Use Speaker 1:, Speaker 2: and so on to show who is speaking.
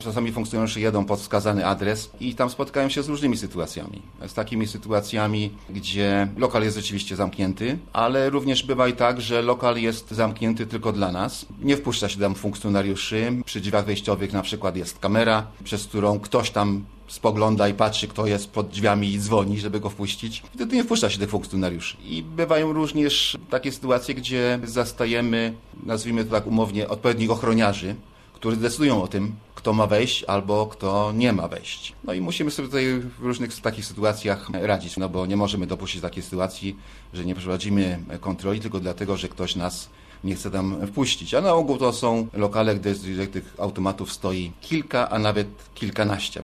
Speaker 1: Czasami funkcjonariusze jedą pod wskazany adres i tam spotkają się z różnymi sytuacjami. Z takimi sytuacjami, gdzie lokal jest rzeczywiście zamknięty, ale również bywa i tak, że lokal jest zamknięty tylko dla nas. Nie wpuszcza się tam funkcjonariuszy. Przy drzwiach wejściowych na przykład jest kamera, przez którą ktoś tam spogląda i patrzy, kto jest pod drzwiami i dzwoni, żeby go wpuścić. Wtedy nie wpuszcza się tych funkcjonariuszy. I bywają również takie sytuacje, gdzie zastajemy, nazwijmy to tak umownie, odpowiednich ochroniarzy, którzy decydują o tym, kto ma wejść albo kto nie ma wejść. No i musimy sobie tutaj w różnych takich sytuacjach radzić, no bo nie możemy dopuścić takiej sytuacji, że nie przeprowadzimy kontroli tylko dlatego, że ktoś nas nie chce tam wpuścić. A na ogół to są lokale, gdzie tych automatów stoi kilka, a nawet kilkanaście.